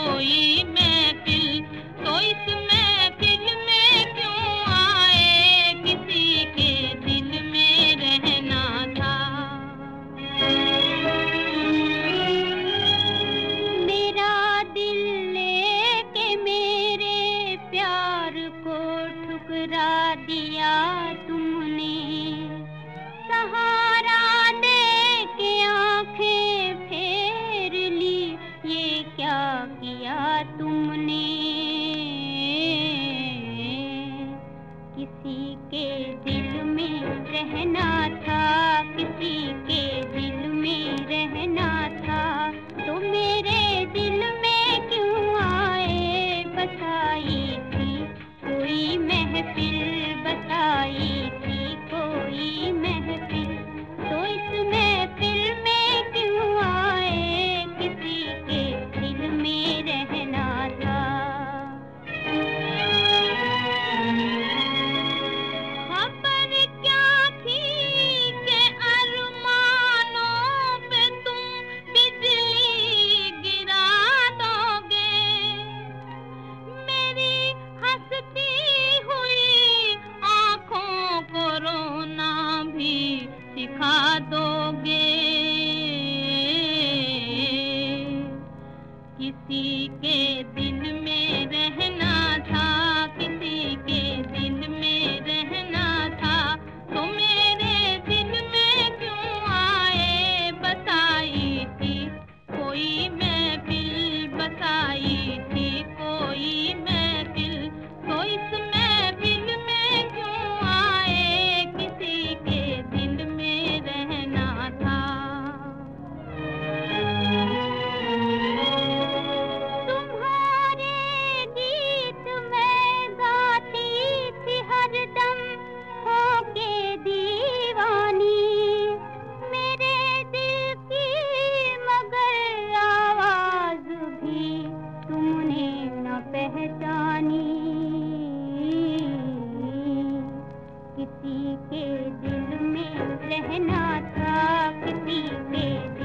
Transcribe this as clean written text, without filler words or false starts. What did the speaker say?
कोई महफिल, तो इस महफिल में क्यों आए, किसी के दिल में रहना था। मेरा दिल लेके मेरे प्यार को ठुकरा दिया तुमने, सहारा दे के आंखें फेर ली, ये क्या किया तुमने। किसी के दिल में रहना था, किसी के दिल में रहना था, तो मेरे दिल में क्यों आए, बसाई थी कोई महफिल, बसाई थी कोई महफिल, तो इस महफिल में क्यों आए, किसी के दिल में रहना था। खबर क्या थी कि अरमानों पे तुम बिजली गिरा दोगे, मेरी हंसती हुई आँखों को रोना भी सिखा दोगे। किसी के दिल में रहना था, किसी के दिल में रहना था, तो मेरे दिल में क्यों आए, बसाई थी कोई महफिल, बसाई थी कोई महफिल, तो इस महफिल में क्यों आए, किसी के दिल में रहना था। तुम्हारे गीत मैं गाती थी हरदम होके दीवानी, मेरे दिल की मगर आवाज भी तुमने न पहचानी। किसी के दिल में रहना था, किसी के